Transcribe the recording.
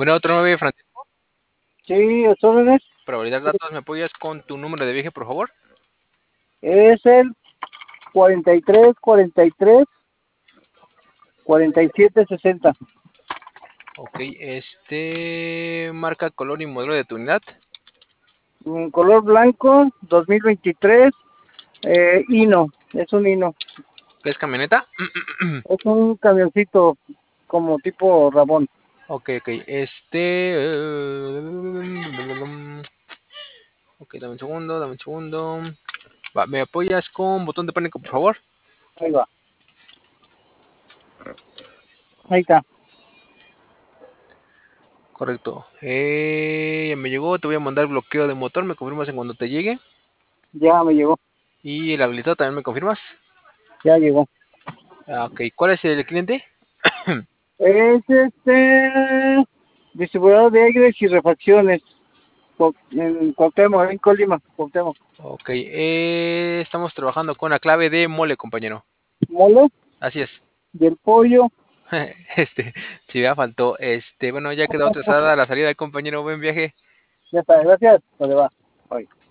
Bueno, otro 9, Francisco. Sí, a sus órdenes. Para validar datos, ¿me apoyas con tu número de viaje, por favor? Es el 43 47 60. Ok, marca, color y modelo de tu unidad. Color blanco, 2023. Hino, es un hino. ¿Qué es camioneta? Es un camioncito como tipo Rabón. Ok, ok, ok, dame un segundo, dame un segundo. Va, ¿me apoyas con botón de pánico, por favor? Ahí va. Ahí está. Correcto. Ya me llegó, te voy a mandar bloqueo de motor, me confirmas en cuando te llegue. Ya me llegó. Y el habilitado también me confirmas. Ya llegó. Ok, ¿cuál es el cliente? Es distribuidor de aires y refacciones. En Cuauhtémoc, en Colima, Cuauhtémoc. Ok, estamos trabajando con la clave de mole, compañero. Mole Así es. del pollo. Este, si me faltó, bueno, ya quedó autorizada la salida, compañero. Buen viaje. Ya está, gracias. ¿Dónde va? Bye.